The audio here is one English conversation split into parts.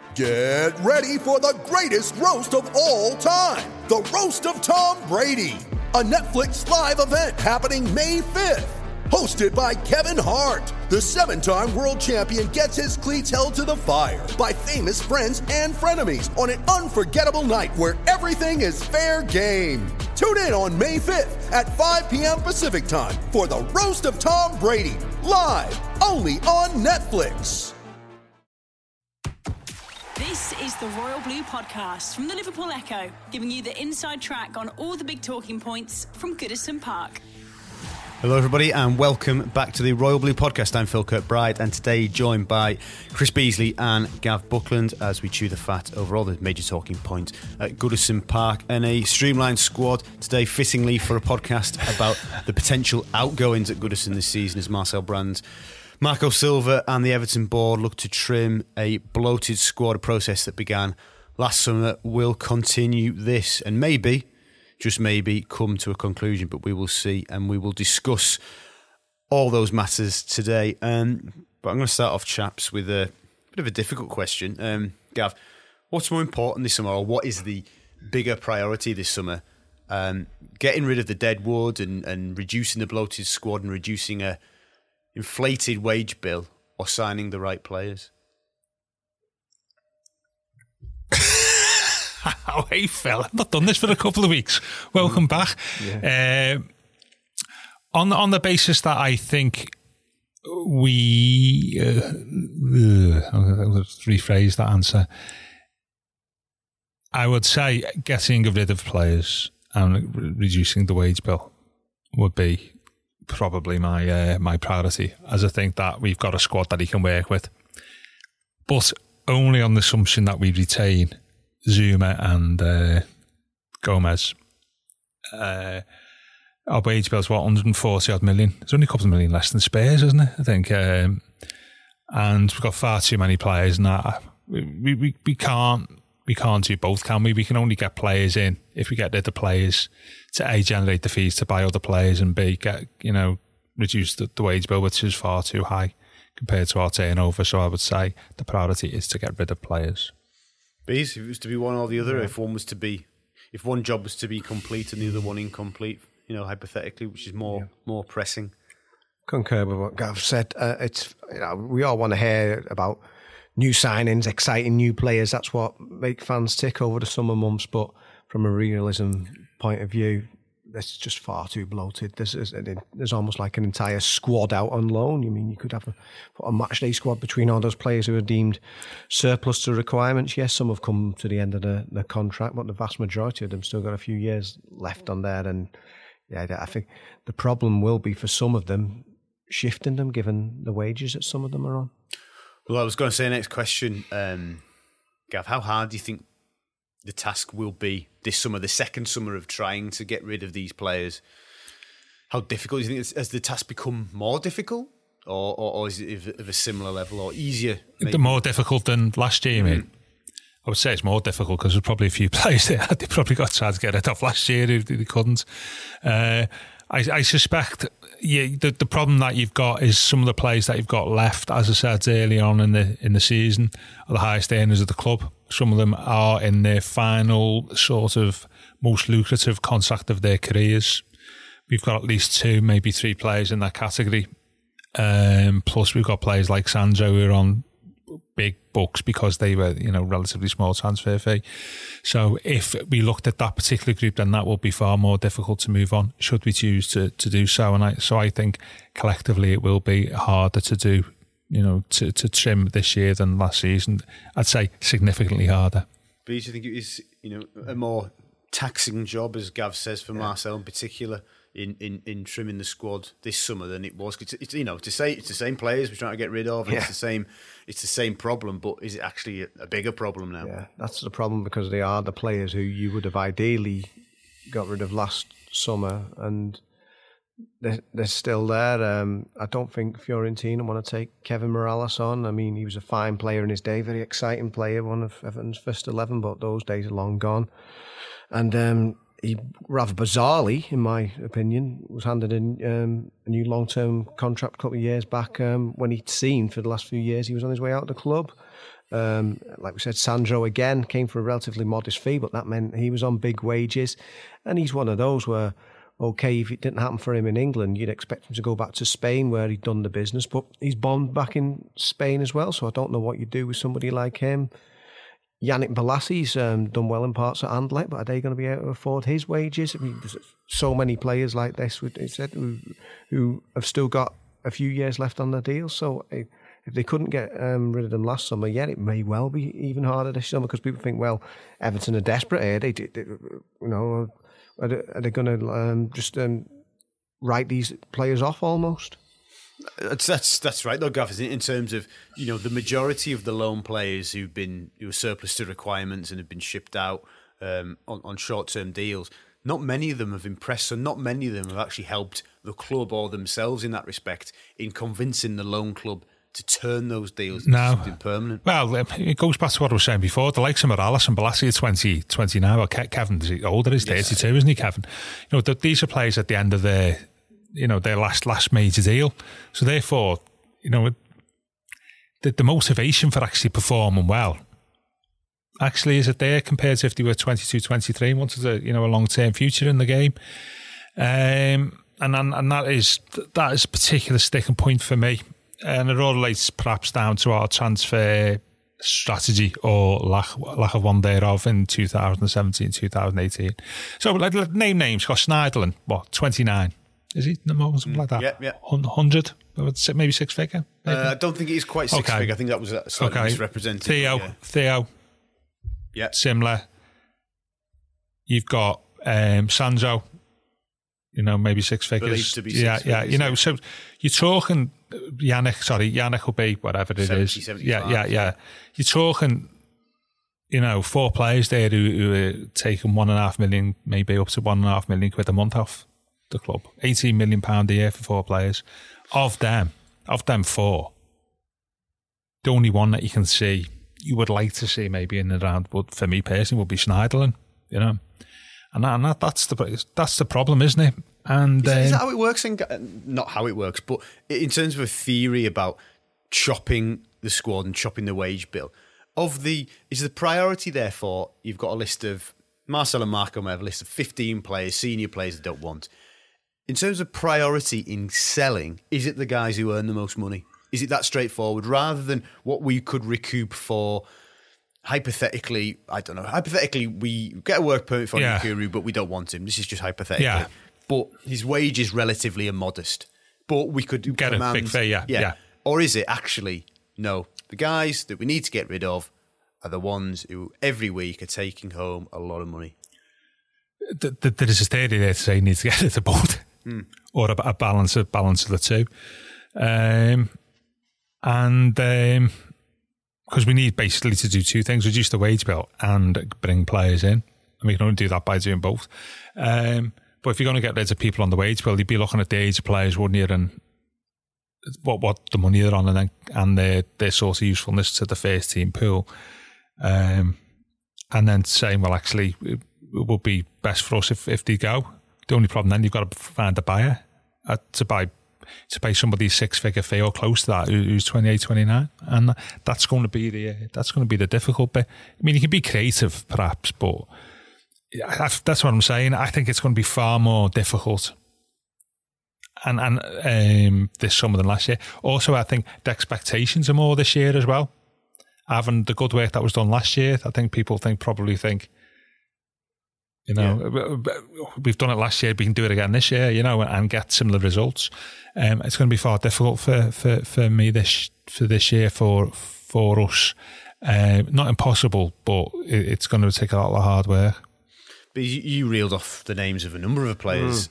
Get ready for the greatest roast of all time, the Roast of Tom Brady, a Netflix live event happening May 5th. Hosted by Kevin Hart, the 7-time world champion gets his cleats held to the fire by famous friends and frenemies on an unforgettable night where everything is fair game. Tune in on May 5th at 5 p.m. Pacific time for the Roast of Tom Brady, live only on Netflix. This is the Royal Blue Podcast from the Liverpool Echo, giving you the inside track on all the big talking points from Goodison Park. Hello everybody and welcome back to the Royal Blue Podcast. I'm Phil Kirkbride and today joined by Chris Beasley and Gav Buckland as we chew the fat over all the major talking points at Goodison Park, and a streamlined squad today fittingly for a podcast about the potential outgoings at Goodison this season as Marcel Brands, Marco Silva and the Everton board look to trim a bloated squad. A process that began last summer will continue this and maybe, just maybe, come to a conclusion, but we will see, and we will discuss all those matters today. But I'm going to start off, chaps, with a bit of a difficult question. Gav, what's more important this summer, or what is the bigger priority this summer? Getting rid of the dead wood and reducing the bloated squad and reducing a inflated wage bill, or signing the right players? Oh, hey, Phil, I've not done this for a couple of weeks. Welcome back. Yeah. On the basis that I think we... I'll rephrase that answer. I would say getting rid of players and reducing the wage bill would be probably my priority, as I think that we've got a squad that he can work with. But only on the assumption that we retain Zuma and Gomez. Our wage bill's 140 odd million. There's only a couple of million less than Spurs, isn't it? I think. And we've got far too many players, and that we can't do both, can we? We can only get players in if we get rid of players to A, generate the fees to buy other players, and B, reduce the wage bill, which is far too high compared to our turnover. So I would say the priority is to get rid of players. If it was to be one or the other, if one job was to be complete and the other one incomplete, hypothetically, which is more pressing. Concur with what Gav said. We all want to hear about new signings, exciting new players. That's what make fans tick over the summer months. But from a realism point of view, that's just far too bloated. There's almost like an entire squad out on loan. You mean you could have a match day squad between all those players who are deemed surplus to requirements. Yes, some have come to the end of the contract, but the vast majority of them still got a few years left on there. And yeah, I think the problem will be for some of them shifting them, given the wages that some of them are on. Well, I was going to say next question, Gav, how hard do you think the task will be this summer, the second summer of trying to get rid of these players? How difficult do you think? Has the task become more difficult, or is it of a similar level, or easier? Maybe? More difficult than last year, mate. I would say it's more difficult because there's probably a few players there they probably got tried to get rid of last year if they couldn't. I suspect the problem that you've got is some of the players that you've got left, as I said early on in the season, are the highest earners of the club. Some of them are in their final sort of most lucrative contract of their careers. We've got at least 2, maybe 3 players in that category. Plus we've got players like Sancho who are on big bucks because they were, relatively small transfer fee. So if we looked at that particular group, then that will be far more difficult to move on, should we choose to do so. And I think collectively it will be harder to do, to trim this year than last season. I'd say significantly harder. But do you think it is, a more taxing job, as Gav says, for Marcel in particular, in trimming the squad this summer than it was? It's it's the same players we're trying to get rid of, and it's the same problem, but is it actually a bigger problem now? Yeah, that's the problem, because they are the players who you would have ideally got rid of last summer, and they're still there. I don't think Fiorentina want to take Kevin Morales on. I mean, he was a fine player in his day, very exciting player, one of Everton's first 11, but those days are long gone. And he, rather bizarrely, in my opinion, was handed in a new long-term contract a couple of years back when he'd seen for the last few years he was on his way out of the club. Like we said, Sandro again came for a relatively modest fee, but that meant he was on big wages. And he's one of those where, okay, if it didn't happen for him in England, you'd expect him to go back to Spain where he'd done the business, but he's bombed back in Spain as well, so I don't know what you do with somebody like him. Yannick Bolasie's done well in parts at Anderlecht, but are they going to be able to afford his wages? I mean, there's so many players like this who have still got a few years left on their deals, so if they couldn't get rid of them last summer, it may well be even harder this summer, because people think, well, Everton are desperate here. Are they going to just write these players off almost? That's right though, Gav, in terms of, the majority of the loan players who were surplus to requirements and have been shipped out on short-term deals, not many of them have impressed, so not many of them have actually helped the club or themselves in that respect in convincing the loan club to turn those deals into something permanent. Well, it goes back to what I was saying before. The likes of Morales and Bolasie are 20 now. Well, Kevin's older, he's 32, isn't he, Kevin? These are players at the end of their last major deal. So therefore, the motivation for actually performing well actually is it there compared to if they were 22, 23 and wanted a long-term future in the game. And that is a particular sticking point for me. And it all relates perhaps down to our transfer strategy or lack of one thereof in 2017, 2018. So name names. Got Schneiderlin, 29? Is he something like that? Yeah. 100, maybe six figure. Maybe? I don't think it is quite six figure. I think that was slightly misrepresented. Theo. Yeah, similar. You've got Sancho. Maybe six figures. Believed to be six figures. So you're talking Yannick will be whatever it 70, is. 75. Yeah. You're talking, 4 players there who are taking £1.5 million, maybe up to £1.5 million a month off the club. £18 million a year for 4 players. Of them 4, the only one that you can see, you would like to see maybe in the round, but for me personally, would be Schneiderlin. And that's the problem, isn't it? And is that how it works? Not how it works, but in terms of a theory about chopping the squad and chopping the wage bill, is the priority therefore, you've got a list of, Marcel and Marco may have a list of 15 players, senior players they don't want. In terms of priority in selling, is it the guys who earn the most money? Is it that straightforward, rather than what we could recoup for? Hypothetically, we get a work permit for Nkuru, but we don't want him. This is just hypothetically. Yeah. But his wage is relatively immodest. But we could get a big fee, yeah. Or is it actually, no, the guys that we need to get rid of are the ones who every week are taking home a lot of money? There is a theory there to say you need to get rid of both, or a balance of the two. Because we need basically to do 2 things: reduce the wage bill and bring players in. And we can only do that by doing both. But if you're going to get rid of people on the wage bill, you'd be looking at the age of players, wouldn't you, and what the money they're on, and their sort of usefulness to the first team pool. And then saying, well, actually, it would be best for us if they go. The only problem then, you've got to find a buyer to pay somebody a 6-figure fee or close to that who's 28, 29, and that's going to be the difficult bit. I mean, you can be creative perhaps, but that's what I'm saying. I think it's going to be far more difficult and this summer than last year. Also, I think the expectations are more this year as well. Having the good work that was done last year, I think people probably think, we've done it last year, we can do it again this year, and get similar results. It's going to be far difficult for me this year for us. Not impossible, but it's going to take a lot of hard work. But you reeled off the names of a number of players.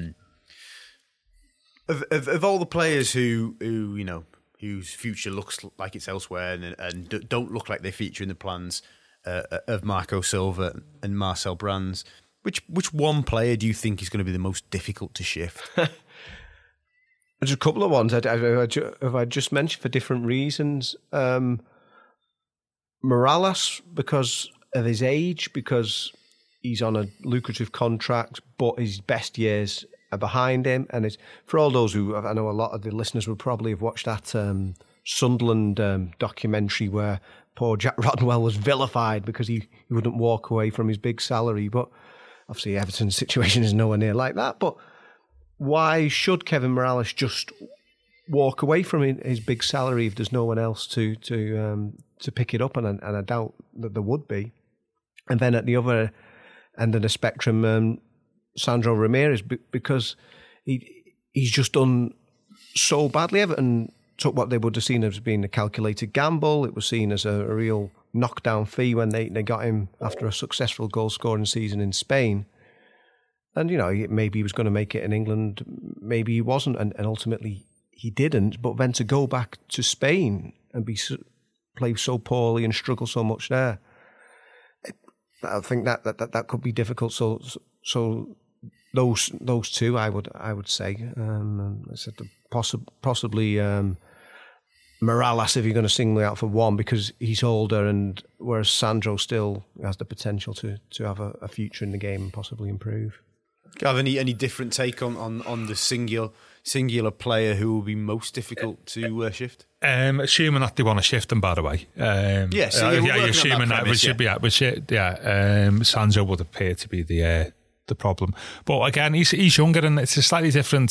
Of all the players whose future looks like it's elsewhere and don't look like they feature in the plans of Marco Silva and Marcel Brands, which one player do you think is going to be the most difficult to shift? There's a couple of ones I just mentioned for different reasons. Morales, because of his age, because he's on a lucrative contract, but his best years are behind him. And it's for all those who, I know a lot of the listeners will probably have watched that Sunderland documentary where poor Jack Rodwell was vilified because he wouldn't walk away from his big salary. But obviously Everton's situation is nowhere near like that. But why should Kevin Morales just walk away from his big salary if there's no one else to pick it up? And I doubt that there would be. And then at the other end of the spectrum, Sandro Ramirez, because he's just done so badly. Everton took what they would have seen as being a calculated gamble. It was seen as a real knockdown fee when they got him after a successful goal-scoring season in Spain. And, maybe he was going to make it in England, maybe he wasn't, and ultimately he didn't. But then to go back to Spain and play so poorly and struggle so much there, I think that could be difficult. So those two, I would say, I said possibly Morales if you're going to single out for one because he's older, and whereas Sandro still has the potential to have a future in the game and possibly improve. Gav, any different take on the singular player who will be most difficult to shift? Assuming that they want to shift them, by the way. You're assuming that we should be Sandro would appear to be the problem. But again, he's younger, and it's a slightly different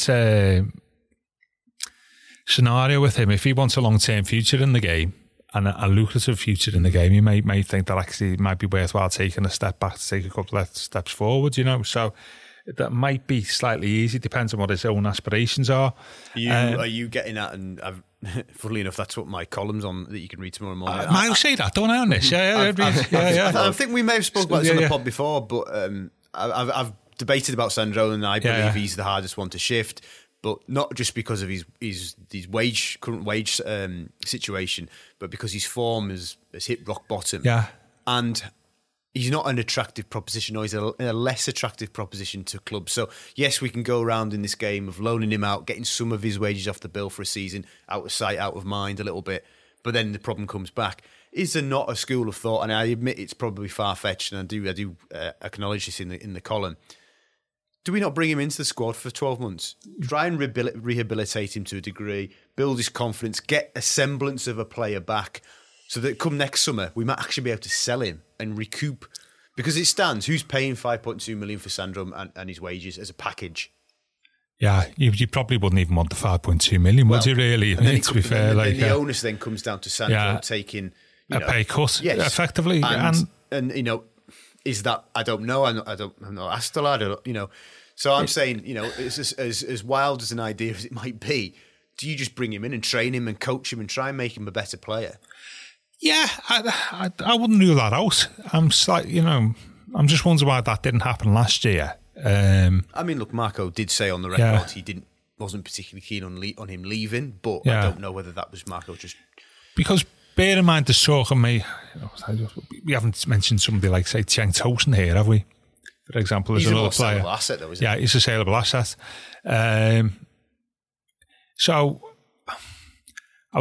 scenario with him. If he wants a long-term future in the game and a lucrative future in the game, he may think that actually it might be worthwhile taking a step back to take a couple of steps forward, So that might be slightly easy, depends on what his own aspirations are. Are you getting at, and funnily enough, that's what my column's on that you can read tomorrow morning. I'll say that, don't I, on this? I think we may have spoken about this on the pod before, but I've debated about Sandro, and I believe he's the hardest one to shift. But not just because of his current wage situation, but because his form has hit rock bottom. Yeah. And he's not an attractive proposition, or he's a less attractive proposition to clubs. So, yes, we can go around in this game of loaning him out, getting some of his wages off the bill for a season, out of sight, out of mind a little bit. But then the problem comes back. Is there not a school of thought, and I admit it's probably far-fetched, and I do acknowledge this in the column, do we not bring him into the squad for 12 months? Try and rehabilitate him to a degree, build his confidence, get a semblance of a player back, so that come next summer, we might actually be able to sell him and recoup. Because it stands, who's paying 5.2 million for Sandro and his wages as a package? Yeah, you probably wouldn't even want the 5.2 million, would you really? To be fair, the onus then comes down to Sandro taking a pay cut, effectively. And is that, I don't know, I'm not asked a lot, So I'm saying, it's as wild as an idea as it might be, do you just bring him in and train him and coach him and try and make him a better player? Yeah, I wouldn't rule that out. I'm I'm just wondering why that didn't happen last year. Look, Marco did say on the record he wasn't particularly keen on him leaving, but I don't know whether that was Marco just... Because bear in mind, there's talking we haven't mentioned somebody like, say, Cenk Tosun here, have we? For example, there's another player. He's a saleable asset, though, isn't he? Yeah, he's a saleable asset. So I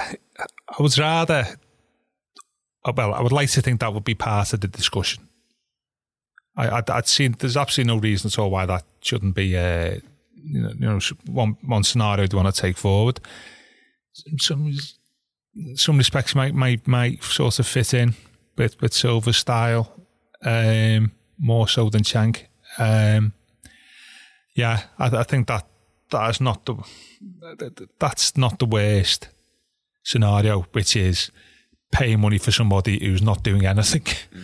would like to think that would be part of the discussion. I'd seen there's absolutely no reason at all why that shouldn't be one scenario they want to take forward. Some respects might sort of fit in with Silva's style more so than Cenk. I think that's not the worst scenario, which is paying money for somebody who's not doing anything.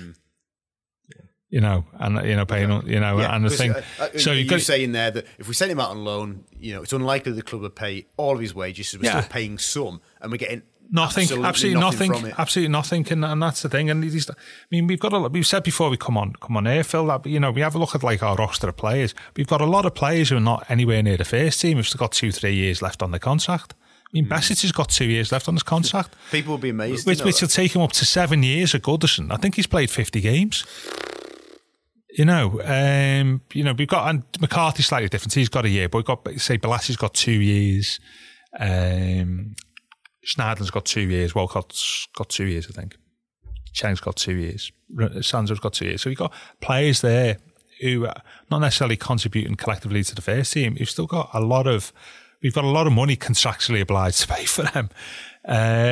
Paying, and the thing. So you're saying there that if we sent him out on loan, it's unlikely the club would pay all of his wages, so we're still paying some, and we're getting absolutely nothing, and that's the thing. And we've said before we come on air, Phil, that we have a look at like our roster of players. We've got a lot of players who are not anywhere near the first team. We've still got 2-3 years left on the contract. Besic has got 2 years left on his contract. People will be amazed. Which will take him up to 7 years at Goodison. I think he's played 50 games. We've got, and McCarthy's slightly different. He's got a year, but we've got, say, Bolasie got 2 years. Schneiderlin's got 2 years. Walcott's got 2 years, I think. Chang's got 2 years. Sandro's got 2 years. So we've got players there who are not necessarily contributing collectively to the first team. We've got a lot of money contractually obliged to pay for them.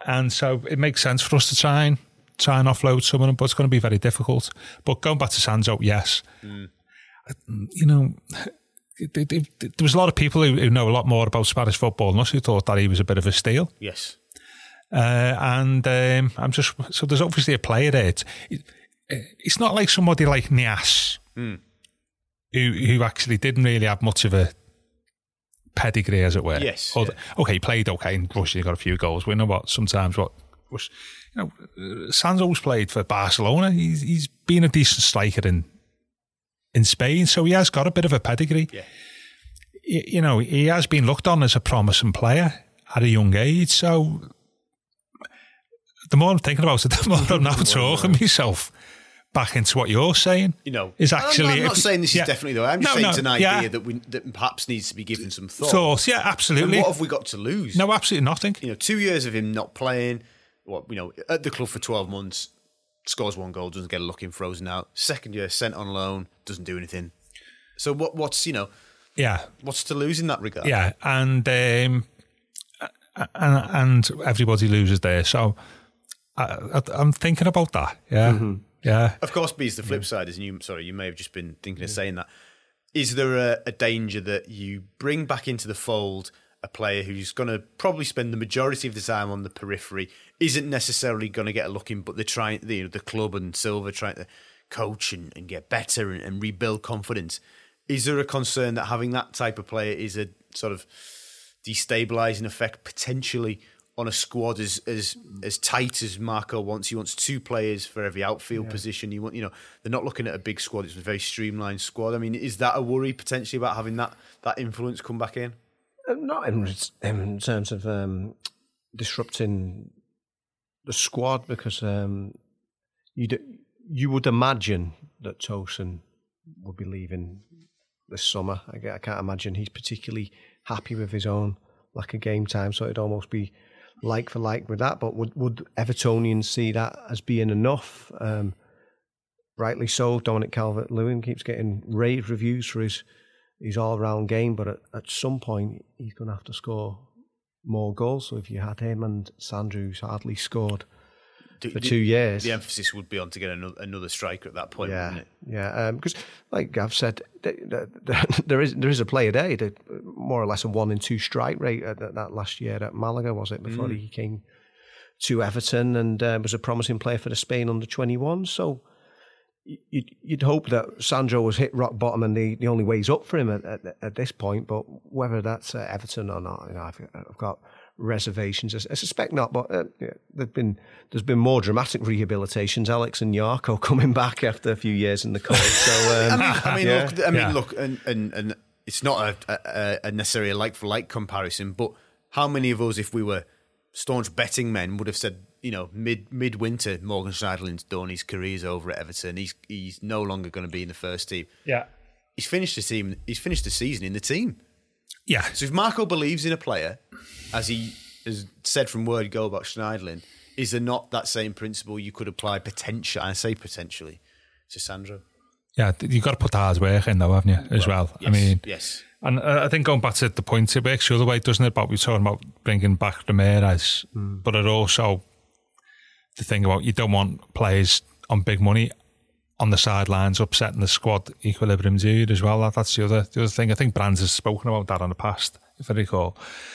And so it makes sense for us to try and offload someone, but it's going to be very difficult. But going back to Sandro, yes. You know, there was a lot of people who know a lot more about Spanish football than us who thought that he was a bit of a steal. Yes. I'm just, so there's obviously a player there. It's not like somebody like Niasse, who actually didn't really have much of a pedigree, as it were. Yes. Okay, he played okay in Russia, he got a few goals. We know sometimes what was, you know, Sandro's played for Barcelona. He's been a decent striker in Spain, so he has got a bit of a pedigree. Yeah. You know, he has been looked on as a promising player at a young age, so the more I'm thinking about it, the more I'm now talking myself back into what you're saying. You know, is actually. I'm not saying this is definitely the way. I'm just saying it's an idea yeah. that perhaps needs to be given some thought. Yeah, absolutely. And what have we got to lose? No, absolutely nothing. You know, 2 years of him not playing, at the club for 12 months, scores 1 goal, doesn't get a look in, frozen out. Second year, sent on loan, doesn't do anything. So what's what's to lose in that regard? Yeah, and everybody loses there. So I'm thinking about that. Yeah. Mm-hmm. Yeah. Of course, B's the flip side, isn't you? Sorry, you may have just been thinking of saying that. Is there a danger that you bring back into the fold a player who's going to probably spend the majority of the time on the periphery, isn't necessarily going to get a look in, but they're trying, the club and Silva trying to coach and get better and rebuild confidence? Is there a concern that having that type of player is a sort of destabilising effect potentially on a squad as tight as Marco wants? He wants 2 players for every outfield position. They're not looking at a big squad. It's a very streamlined squad. I mean, is that a worry potentially about having that influence come back in? Not in terms of disrupting the squad, because you would imagine that Tosin would be leaving this summer. I can't imagine he's particularly happy with his own lack of game time, so it'd almost be like for like with that. But would Evertonians see that as being enough? Rightly so. Dominic Calvert-Lewin keeps getting rave reviews for his all-round game, but at some point he's going to have to score more goals. So if you had him and Sandro, who's hardly scored for 2 years, the emphasis would be on to get another striker at that point, wouldn't it? Yeah, because like Gav said, there is a player there, more or less a 1 in 2 strike rate at that last year at Malaga, was it, before he came to Everton, and was a promising player for the Spain under-21. So you'd hope that Sandro was hit rock bottom and the only way's up for him at this point. But whether that's Everton or not, I've got reservations. I suspect not, but there's been more dramatic rehabilitations. Alex and Yarko coming back after a few years in the cold. So look, and it's not a necessarily a like for like comparison, but how many of us, if we were staunch betting men, would have said, mid-winter, Morgan Schneiderlin's done, his career's over at Everton, he's no longer going to be in the first team. Yeah. He's finished the season in the team. Yeah. So if Marco believes in a player, as he has said from word go about Schneiderlin, is there not that same principle you could apply potentially, I say potentially, to Sandro? Yeah, you've got to put the hard work in though, haven't you, as well? Yes, I mean, yes. And I think going back to the point, it works the other way, doesn't it? About we were talking about bringing back Ramirez, but it also the thing about you don't want players on big money on the sidelines upsetting the squad equilibrium, do you, as well? That's the other thing. I think Brands has spoken about that in the past, if I recall.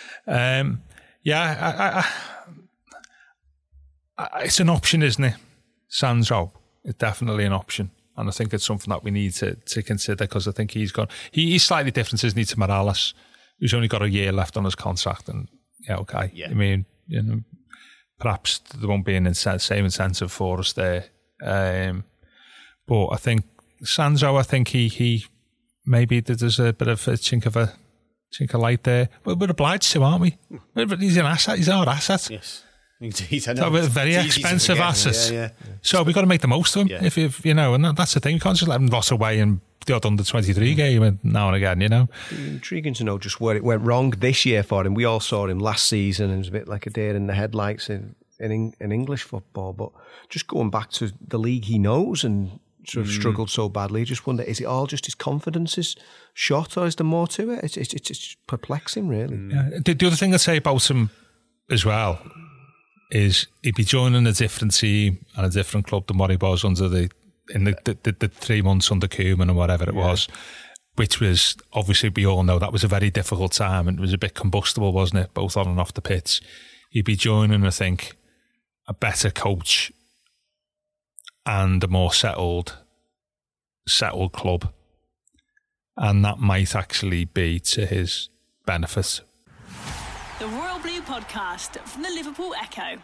It's an option, isn't it? Sandro, it's definitely an option. And I think it's something that we need to consider, because I think he's slightly different, isn't he, to Morales, who's only got a year left on his contract. And I mean, perhaps there won't be same incentive for us there. But I think Sandro, he maybe there's a bit of a chink of light there. We're obliged to, aren't we? He's an asset. He's our asset. Yes. Indeed, I know. So a very expensive asset. Yeah. So we've got to make the most of him. Yeah. If and that's the thing. We can't just let him loss away in the odd under-23 game now and again, It'd be intriguing to know just where it went wrong this year for him. We all saw him last season, and it was a bit like a deer in the headlights in English football. But just going back to the league he knows and sort of struggled so badly, I just wonder, is it all just his confidence is shot, or is there more to it? It's perplexing, really. Yeah. The other thing I'd say about him as well, is he'd be joining a different team and a different club than what he was under the 3 months under Koeman or whatever it was, which was, obviously we all know that was a very difficult time and it was a bit combustible, wasn't it, both on and off the pitch. He'd be joining, I think, a better coach and a more settled club, and that might actually be to his benefit. The Royal Blue Podcast from the Liverpool Echo.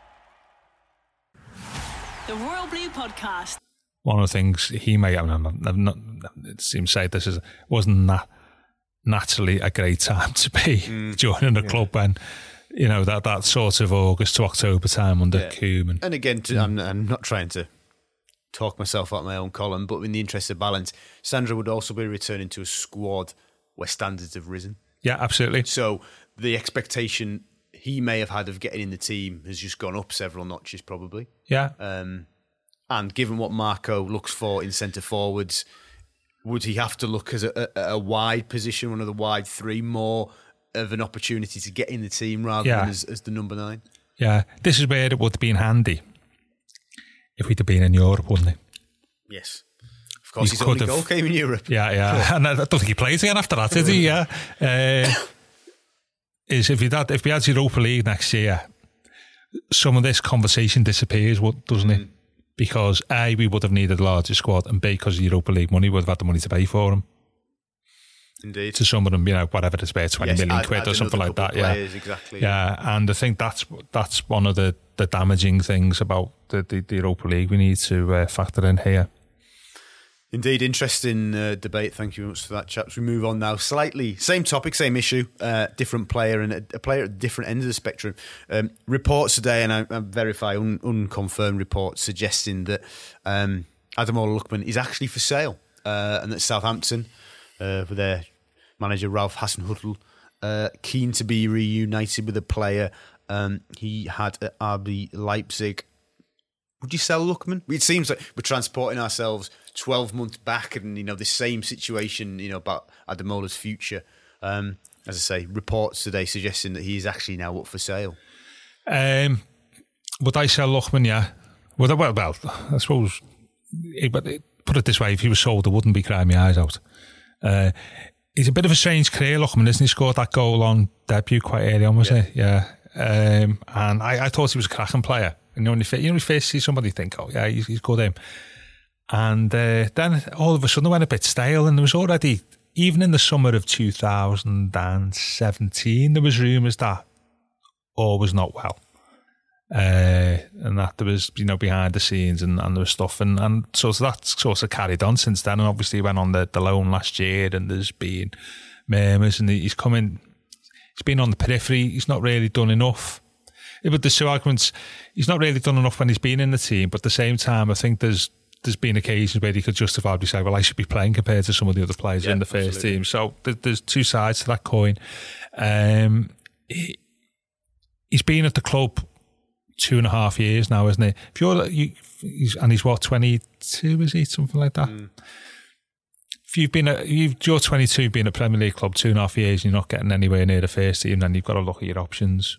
The Royal Blue Podcast. One of the things he may have, it seems to say this wasn't that naturally a great time to be joining a club when, you know, that sort of August to October time under Koeman. And again, I'm not trying to talk myself out my own column, but in the interest of balance, Sandro would also be returning to a squad where standards have risen. Yeah, absolutely. So the expectation he may have had of getting in the team has just gone up several notches, probably. Yeah. And given what Marco looks for in centre forwards, would he have to look as a wide position, one of the wide three, more of an opportunity to get in the team rather than as the number 9? Yeah, this is where it would have been handy if we'd have been in Europe, wouldn't it? Yes. Of course, his only goal came in Europe. Yeah. Cool. And I don't think he plays again after that, did he? Yeah. Is if we had Europa League next year, some of this conversation disappears, doesn't it? Because A, we would have needed a larger squad, and B, because of Europa League money, we would have had the money to pay for them. Indeed. To some of them, you know, whatever it's about, 20 million quid or something like that. Players, exactly. Yeah, and I think that's one of the damaging things about the Europa League we need to factor in here. Indeed, interesting debate. Thank you very much for that, chaps. We move on now. Slightly same topic, same issue, different player, and a player at different ends of the spectrum. Reports today, and I verify unconfirmed reports suggesting that Ademola Lookman is actually for sale, and that Southampton, with their manager Ralph Hasenhüttl, keen to be reunited with a player he had at RB Leipzig. Would you sell Lookman? It seems like we're transporting ourselves 12 months back, and you know the same situation, you know, about Ademola's future. As I say, reports today suggesting that he is actually now up for sale. Would I sell Lookman? Yeah. Well, I suppose. Put it this way: if he was sold, I wouldn't be crying my eyes out. He's a bit of a strange career, Lookman, isn't he? Scored that goal on debut quite early on, wasn't he? Yeah. And I thought he was a cracking player. And when you first see somebody, think, oh yeah, he's good him. And then all of a sudden it went a bit stale, and there was already, even in the summer of 2017, there was rumours that all was not well. And that there was, you know, behind the scenes and there was stuff. And so that sort of carried on since then. And obviously he went on the loan last year, and there's been murmurs, and he's been on the periphery. He's not really done enough. But there's two arguments. He's not really done enough when he's been in the team, but at the same time, I think there's been occasions where he could justifiably say, well, I should be playing compared to some of the other players in the first team. So there's two sides to that coin. He's been at the club 2.5 years now, isn't he? He's what, 22, is he? Something like that. If you're 22, being a Premier League club 2.5 years, and you're not getting anywhere near the first team, then you've got to look at your options.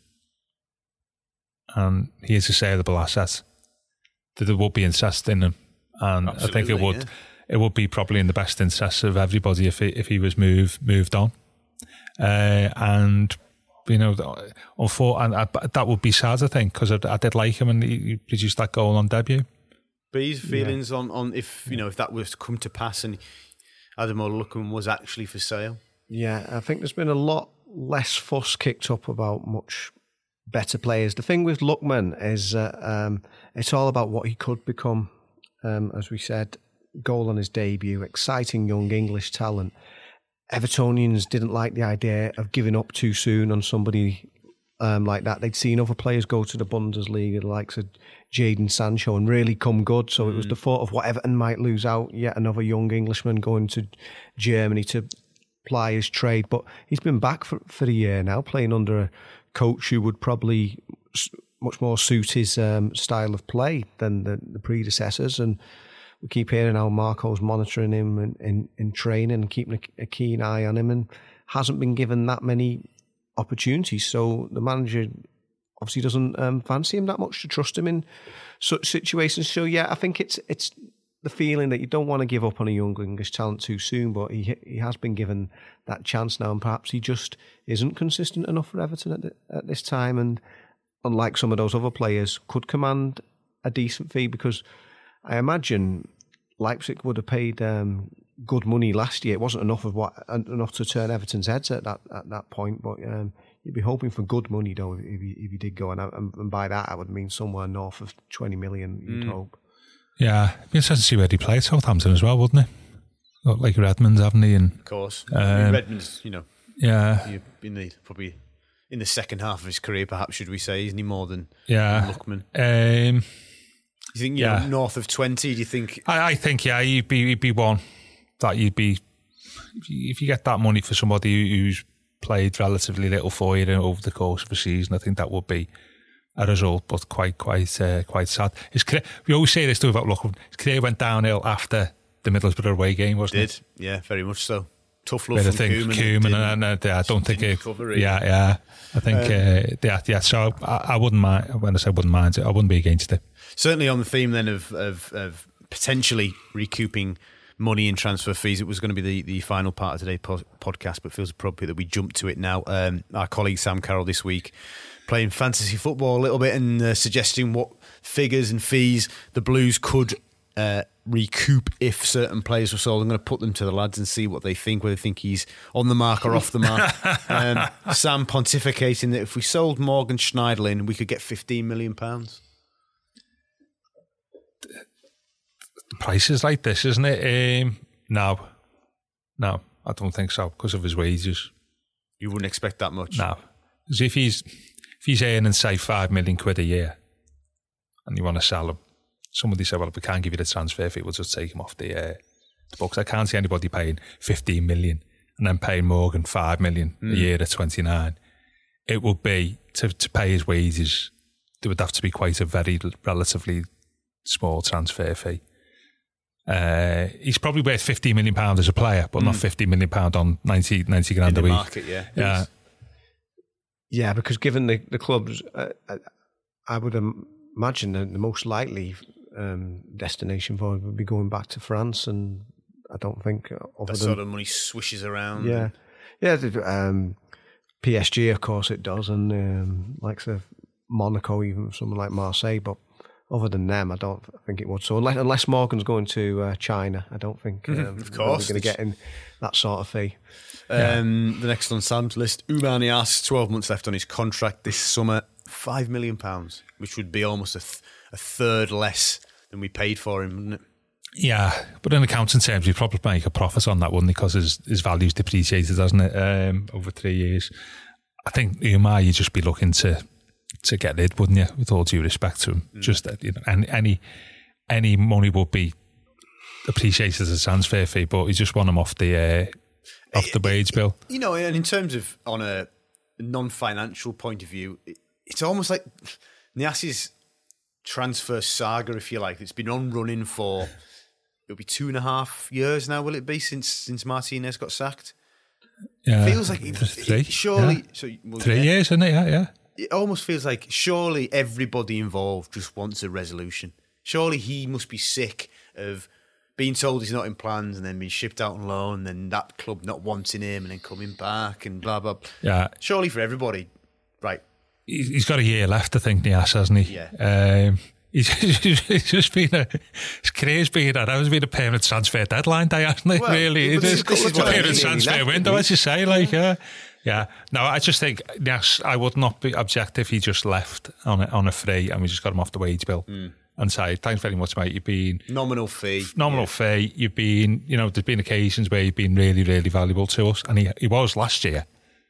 And he is a saleable asset. There would be interest in him, and absolutely, I think it would be probably in the best interest of everybody if he was moved on. And you know, that would be sad, I think, because I did like him, and he produced that goal on debut. B's feelings on if that was to come to pass and Ademola Lookman was actually for sale. Yeah, I think there's been a lot less fuss kicked up about much better players. The thing with Lookman is it's all about what he could become. As we said, goal on his debut, exciting young English talent. Evertonians didn't like the idea of giving up too soon on somebody like that. They'd seen other players go to the Bundesliga, the likes of Jadon Sancho, and really come good. So it was the thought of what Everton might lose out, yet another young Englishman going to Germany to ply his trade. But he's been back for a year now, playing under a coach who would probably much more suit his style of play than the predecessors. And we keep hearing how Marco's monitoring him in training and keeping a keen eye on him, and hasn't been given that many opportunities. So the manager obviously doesn't fancy him that much to trust him in such situations. So yeah, I think it's the feeling that you don't want to give up on a young English talent too soon, but he has been given that chance now, and perhaps he just isn't consistent enough for Everton at this time, and unlike some of those other players, could command a decent fee, because I imagine Leipzig would have paid good money last year. It wasn't enough to turn Everton's heads at that point, but you'd be hoping for good money though if he did go, and by that I would mean somewhere north of 20 million. You'd hope. Yeah, it'd be interesting to see where he played Southampton as well, wouldn't it? Got like Redmond's, haven't he? And of course, Redmond's, yeah, probably in the second half of his career, perhaps should we say, isn't he more than Lookman? You think north of 20? Do you think? I think he'd be one that you'd be if you get that money for somebody who's played relatively little for you over the course of a season. I think that would be a result, but quite sad. His career, we always say this too about Lookman. His career went downhill after the Middlesbrough away game, wasn't it? Yeah, very much so. Tough love from Koeman, and I don't think it. Recover, yeah, I think So I wouldn't mind. When I say wouldn't mind, I wouldn't be against it. Certainly on the theme then of potentially recouping money in transfer fees, it was going to be the final part of today's podcast, but it feels appropriate that we jump to it now. Our colleague Sam Carroll this week playing fantasy football a little bit and suggesting what figures and fees the Blues could recoup if certain players were sold. I'm going to put them to the lads and see what they think, whether they think he's on the mark or off the mark. Sam pontificating that if we sold Morgan Schneiderlin, we could get £15 million. The price is like this, isn't it? No, I don't think so, because of his wages. You wouldn't expect that much? No. Because if he's earning, say, £5 million a year and you want to sell him, somebody said, well, if we can't give you the transfer fee, we'll just take him off the books. I can't see anybody paying 15 million and then paying Morgan 5 million a year at 29. It would be, to pay his wages, there would have to be quite a very relatively small transfer fee. He's probably worth £15 million as a player, but not £50 million on 90 grand a week. Market, yeah. Yeah, because given the clubs, I would imagine that the most likely destination for it would be going back to France, and I don't think that sort of money swishes around. Yeah, PSG, of course, it does, and like Monaco, even someone like Marseille, but other than them, I don't think it would. So unless Morgan's going to China, I don't think of course we're going to get in that sort of fee. The next on Sam's list, Oumar Niasse, 12 months left on his contract this summer, £5 million, which would be almost a third less than we paid for him, wouldn't it? Yeah, but in accounting terms, we'd probably make a profit on that, wouldn't he? Because his value's depreciated, hasn't it, over 3 years. I think Oumar, you'd just be looking to get rid, wouldn't you? With all due respect to him, just and any money would be appreciated as a transfer fee, but you just want him off the wage bill. And in terms of on a non-financial point of view, it's almost like Niasse's transfer saga, if you like. It's been on running for it'll be 2.5 years now. Will it be since Martinez got sacked? Yeah, it feels like three. Surely, yeah. So 3 years, isn't it? Yeah. It almost feels like surely everybody involved just wants a resolution. Surely he must be sick of being told he's not in plans and then being shipped out on loan, and then that club not wanting him and then coming back and blah, blah, blah. Yeah. Surely for everybody, right. He's got a year left, I think, Niasse, hasn't he? Yeah. He's just been his career's been a permanent transfer deadline day, hasn't it? Well, really, it is a permanent transfer window, as you say. Yeah. No, I just think I would not be object if he just left on a free and we just got him off the wage bill and say, thanks very much, mate. You've been nominal fee. You've been, there's been occasions where you've been really, really valuable to us, and he was last year.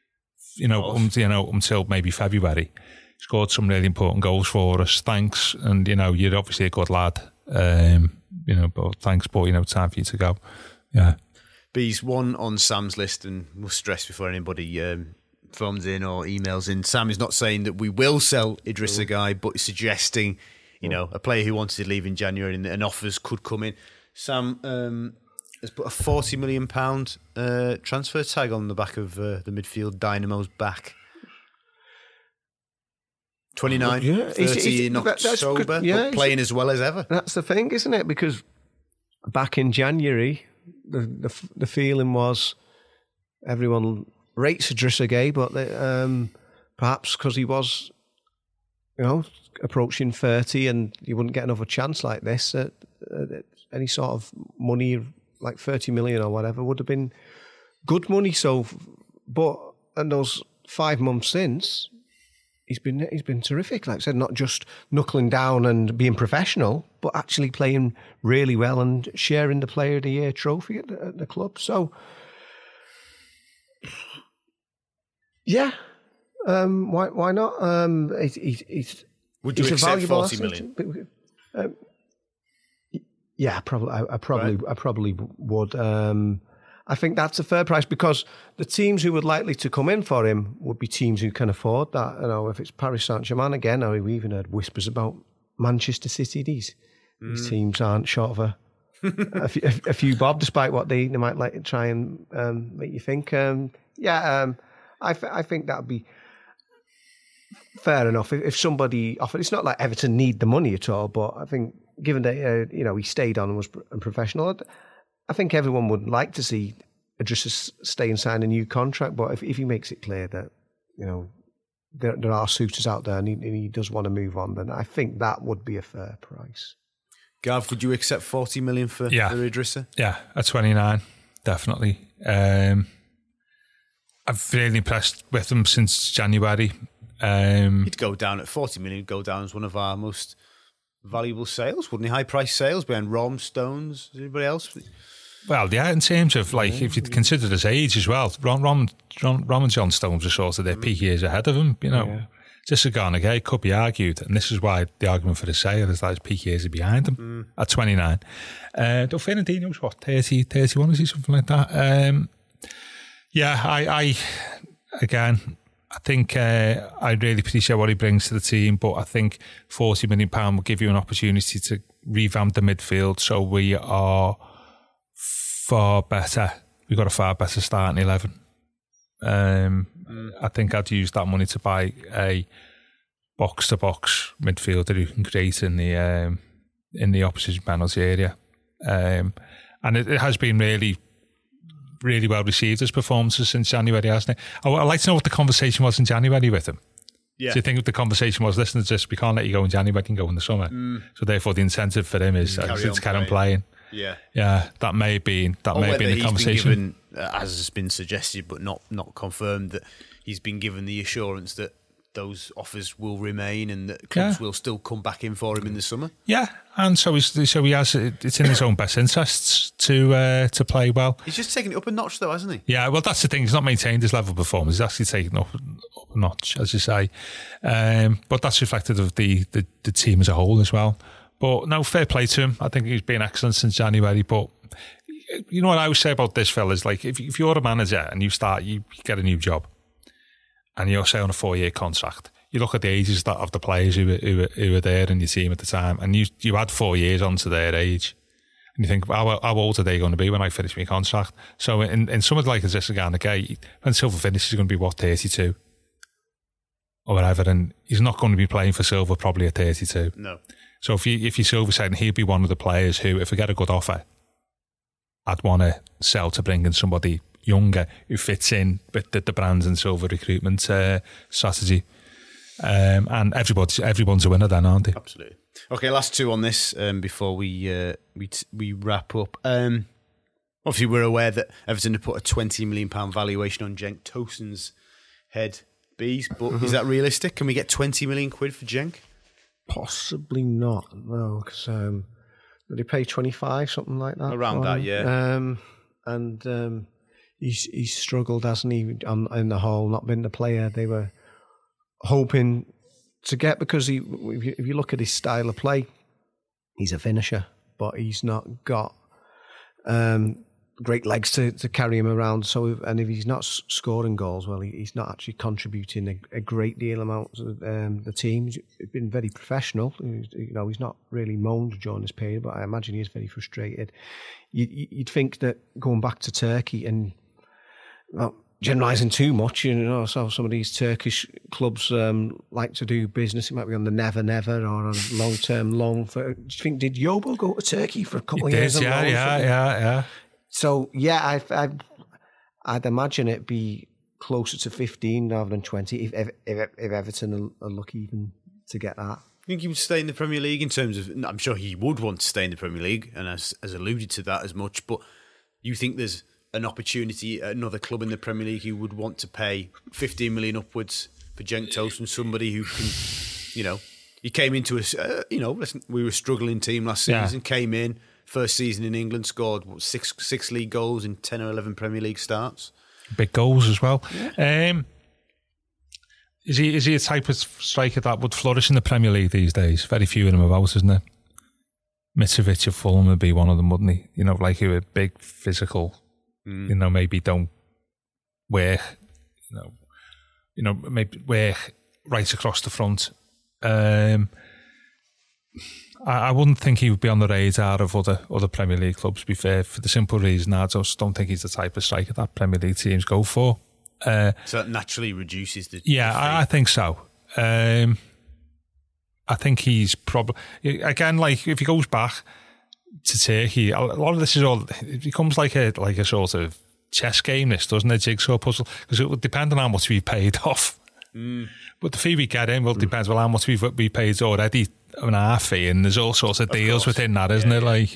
Until maybe February, scored some really important goals for us. Thanks, and you're obviously a good lad. But thanks, but time for you to go. Yeah. B's one on Sam's list, and we'll stress before anybody phones in or emails in. Sam is not saying that we will sell Idrissa Gueye, but suggesting, a player who wanted to leave in January and offers could come in. Sam has put a £40 million transfer tag on the back of the midfield dynamo's back. 29, Yeah, 30, not that's sober, good. Yeah, but playing as well as ever. That's the thing, isn't it? Because back in January, the feeling was everyone rates Idrissa Gueye, but perhaps because he was, approaching 30 and you wouldn't get another chance like this, any sort of money, like 30 million or whatever, would have been good money. So, but in those 5 months since, he's been terrific. Like I said, not just knuckling down and being professional, but actually playing really well and sharing the Player of the Year trophy at the club. So, yeah, why not? Would you accept 40 million? Yeah, I probably would. I think that's a fair price because the teams who would likely to come in for him would be teams who can afford that. If it's Paris Saint-Germain again, or we even heard whispers about Manchester City. These teams aren't short of a few bob, despite what they might like to try and make you think. I think that would be fair enough if somebody offered. It's not like Everton need the money at all, but I think given that he stayed on and was professional, I think everyone would like to see Idrissa stay and sign a new contract. But if he makes it clear that there are suitors out there and he does want to move on, then I think that would be a fair price. Gav, would you accept 40 million for Idrissa? Yeah, at 29, definitely. I've really impressed with him since January. He'd go down at 40 million. He'd go down as one of our most valuable sales, wouldn't he? High price sales behind Rom, Stones, anybody else? Well, yeah, in terms of if you consider his age as well, Rom and John Stones are sort of their peak years ahead of him. Idrissa Gueye could be argued, and this is why the argument for the sale is that his peak years are behind him at 29. Though Fernandinho's what, 30, 31, is he, something like that? I think I really appreciate what he brings to the team, but I think £40 million will give you an opportunity to revamp the midfield so we are far better. We've got a far better starting 11. I think I'd use that money to buy a box-to-box midfielder who can create in the opposition penalty area. And it has been really well received, his performances since January, hasn't it? I'd like to know what the conversation was in January with him. Yeah. Do you think the conversation was, listen to this, we can't let you go in January, we can go in the summer. So therefore the incentive for him is to carry on playing. Yeah. Yeah, that may have been the conversation. Been given, as has been suggested but not confirmed, that he's been given the assurance that those offers will remain and that clubs will still come back in for him in the summer. Yeah, and so he has. It's in his own best interests to play well. He's just taken it up a notch, though, hasn't he? Yeah, well, that's the thing. He's not maintained his level of performance. He's actually taken up a notch, as you say. But that's reflected of the team as a whole as well. But no, fair play to him. I think he's been excellent since January. But you know what I always say about this, Phil, is like if you're a manager and you get a new job, and you're say on a 4-year contract, you look at the ages of the players who were there in your team at the time, and you add 4 years onto their age, and you think, how old are they going to be when I finish my contract? So in something like Idrissa Gueye, when Silva finishes, he's going to be 32 or whatever, and he's not going to be playing for Silva probably at 32. No. So if you're Silva saying he'll be one of the players who, if I get a good offer, I'd want to sell to bring in somebody younger who fits in with the brands and Silva recruitment strategy, and everyone's a winner then, aren't they? Absolutely. Okay, last two on this before we wrap up. Obviously, we're aware that Everton have put a £20 million valuation on Cenk Tosun's head, Bees, but is that realistic? Can we get 20 million quid for Cenk? Possibly not. No, because did he pay 25, something like that? Around that, yeah. He's struggled, hasn't he, in the whole, not been the player they were hoping to get, because if you look at his style of play, he's a finisher, but he's not got great legs to carry him around. So, and if he's not scoring goals, well, he's not actually contributing a great deal amount to the team. He's been very professional. He's not really moaned during this period, but I imagine he is very frustrated. You'd think that going back to Turkey and generalising too much, so some of these Turkish clubs like to do business. It might be on the never or on long-term loan. Do you think, did Yobo go to Turkey for a couple of years? Yeah. So, I'd imagine it'd be closer to 15 rather than 20 if Everton are lucky even to get that. I think he would stay in the Premier League in terms of... I'm sure he would want to stay in the Premier League and has alluded to that as much, but you think there's an opportunity at another club in the Premier League who would want to pay 15 million upwards for Cenk Tosun, somebody who can, he came into us, listen, we were a struggling team last season, came in, first season in England, scored six league goals in 10 or 11 Premier League starts. Big goals as well. Yeah. Is he a type of striker that would flourish in the Premier League these days? Very few of them about, isn't it? Mitrovic of Fulham would be one of them, wouldn't he? Like who are big, physical, maybe don't work, maybe work right across the front. I wouldn't think he would be on the radar of other Premier League clubs, to be fair, for the simple reason I just don't think he's the type of striker that Premier League teams go for. So that naturally reduces the... Yeah, I think so. I think he's probably... Again, like, if he goes back to Turkey, a lot of this is all... It becomes like a sort of chess game, this, doesn't it? Jigsaw puzzle. Because it would depend on how much we've paid off. But the fee we get in, depends on how much we paid already on our fee, and there's all sorts of deals within that, isn't it? Like,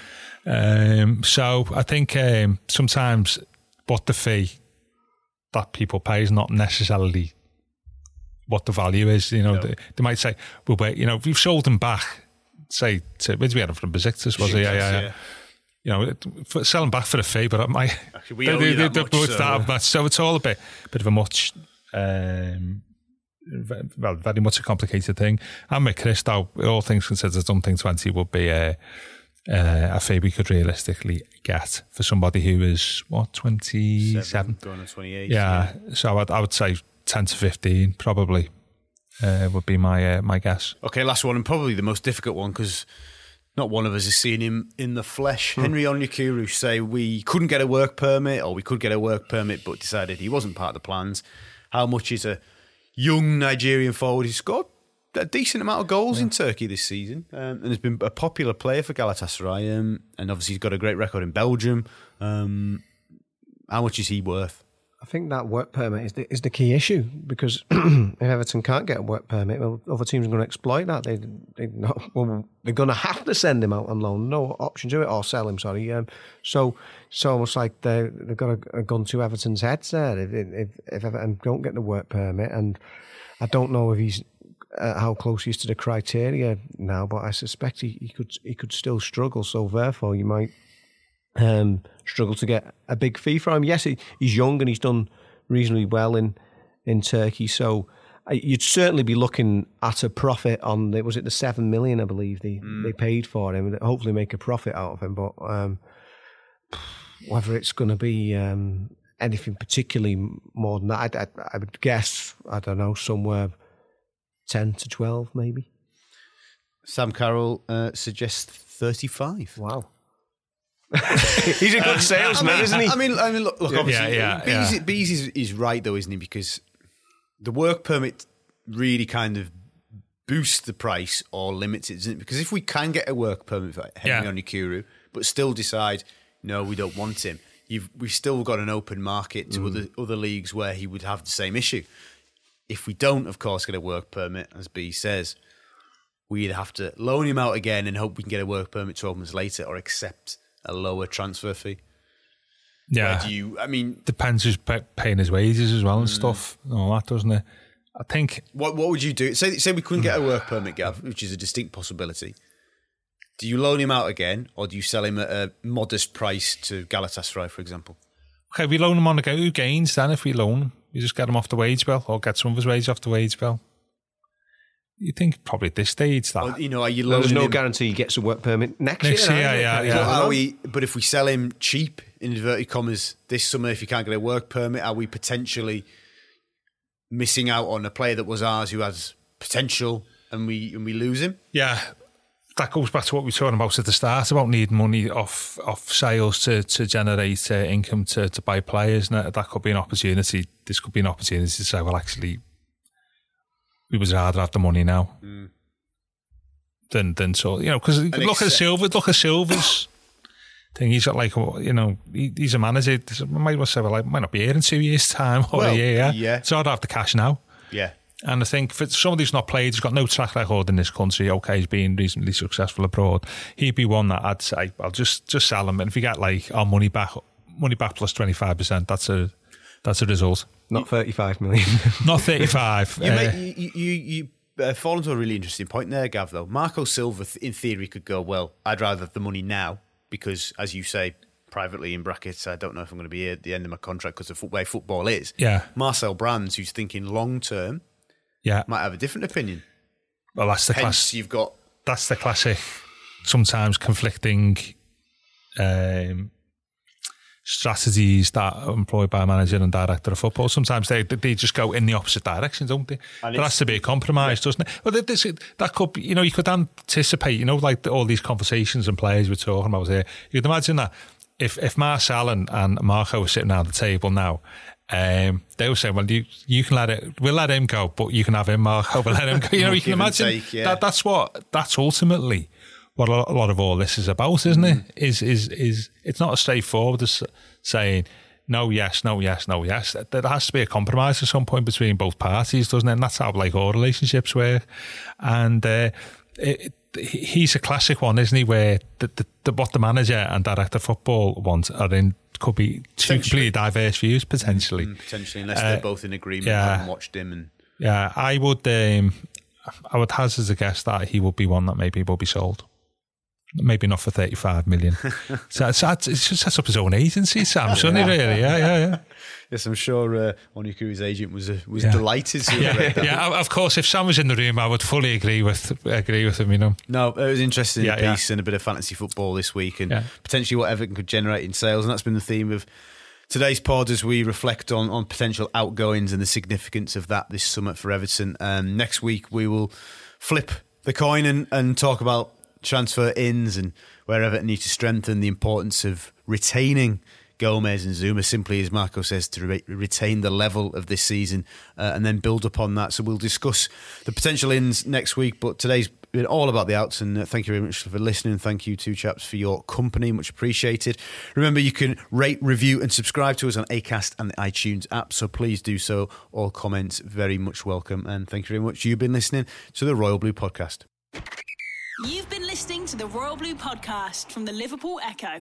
So I think sometimes what the fee that people pay is not necessarily what the value is. They might say, well, wait, we've sold them back, say, where did we get them from? Besiktas, was it? Yeah. Selling back for a fee, but actually we owe you that much. So it's all a bit of a much... very much a complicated thing. And with Chris, though, all things considered, I don't think 20 would be a fee we could realistically get for somebody who is 27, going on 28. Yeah, so I would say 10 to 15 probably would be my guess. Okay, last one, and probably the most difficult one, because not one of us has seen him in the flesh. Henry Onyekuru say we couldn't get a work permit, or we could get a work permit but decided he wasn't part of the plans. How much is a young Nigerian forward who scored a decent amount of goals in Turkey this season, and has been a popular player for Galatasaray, and obviously he's got a great record in Belgium. How much is he worth? I think that work permit is the key issue, because if Everton can't get a work permit, well, other teams are going to exploit that. They're going to have to send him out on loan. No option to it, or sell him. Sorry. So almost like they've got a gun to Everton's heads there. If Everton don't get the work permit, and I don't know if he's how close he is to the criteria now, but I suspect he could still struggle. So therefore, you might struggle to get a big fee for him. Yes, he's young and he's done reasonably well in Turkey, so you'd certainly be looking at a profit on was it the 7 million I believe they paid for him, and hopefully make a profit out of him. But whether it's going to be anything particularly more than that, I would guess, I don't know, somewhere 10 to 12 maybe. Sam Carroll suggests 35. Wow. He's a good salesman, isn't he? I mean, look, obviously, Bees is right though, isn't he? Because the work permit really kind of boosts the price or limits it, isn't it? Because if we can get a work permit for Henry Onyekuru, but still decide, no, we don't want him, we've still got an open market to other leagues where he would have the same issue. If we don't, of course, get a work permit, as B says, we either have to loan him out again and hope we can get a work permit 12 months later, or accept a lower transfer fee. Yeah. Depends who's paying his wages as well and stuff and all that, doesn't it? I think... What would you do? Say we couldn't get a work permit, Gav, which is a distinct possibility. Do you loan him out again, or do you sell him at a modest price to Galatasaray, for example? Okay, we loan him on again. Who gains then if we loan him? You just get him off the wage bill, or get some of his wages off the wage bill. You think probably at this stage that... Or, are you loaning there's no him? guarantee he gets a work permit next year. Yeah. But if we sell him cheap, in inverted commas, this summer, if you can't get a work permit, are we potentially missing out on a player that was ours who has potential, and we lose him? Yeah. that goes back to what we were talking about at the start about needing money off sales to generate income to buy players. And that could be an opportunity. This could be an opportunity to say, well, actually, we would rather have the money now than so, you know, because look at Silver's thing. He's got like, you know, he's a manager. I might well say, well, I might not be here in 2 years' time or a year. Yeah. So I'd have the cash now. Yeah. And I think for somebody who's not played, he's got no track record in this country. Okay, he's been reasonably successful abroad. He'd be one that I'd say, well, just sell him, and if you get like our money back plus 25%, that's a result. Not 35 million. Not 35. You fall into a really interesting point there, Gav. Though Marco Silva, in theory, could go, well, I'd rather have the money now because, as you say, privately in brackets, I don't know if I'm going to be here at the end of my contract because of the way football is. Yeah. Marcel Brands, who's thinking long term. Yeah, might have a different opinion. Well, that's the That's the classic. Sometimes conflicting strategies that are employed by a manager and director of football. Sometimes they just go in the opposite direction, don't they? And there has to be a compromise, doesn't it? Well, that could be, you know, you could anticipate, you know, like all these conversations and players we're talking about here. You could imagine that if Marcel and Marco were sitting around the table now. They were saying, well, you can we'll let him go, but you can have him, Marco, we'll let him go. You know, you can imagine that's ultimately what a lot of all this is about, isn't it? Is it's not as straightforward as saying no, yes, no, yes, no, yes. There has to be a compromise at some point between both parties, doesn't it? And that's how like all relationships work. And he's a classic one, isn't he? Where what the manager and director of football want could be two completely diverse views potentially. Potentially, unless they're both in agreement. I haven't watched him, and I would hazard a guess that he would be one that maybe will be sold. Maybe not for 35 million. So it should set up his own agency, Sam, shouldn't he? Really? Yeah. Yes, I'm sure Oniku's agent was delighted to have read that. Yeah, of course. If Sam was in the room, I would fully agree with him. You know. No, it was interesting piece and a bit of fantasy football this week, and potentially what Everton could generate in sales, and that's been the theme of today's pod as we reflect on potential outgoings and the significance of that this summer for Everton. Next week we will flip the coin and talk about transfer ins and where Everton need to strengthen, the importance of retaining Gomez and Zuma, simply as Marco says, to retain the level of this season and then build upon that. So we'll discuss the potential ins next week, but today's been all about the outs, and thank you very much for listening. Thank you two chaps for your company, much appreciated. Remember, you can rate, review and subscribe to us on Acast and the iTunes app, so please do so. All comments very much welcome, and thank you very much. You've been listening to the Royal Blue Podcast. You've been listening to the Royal Blue Podcast from the Liverpool Echo.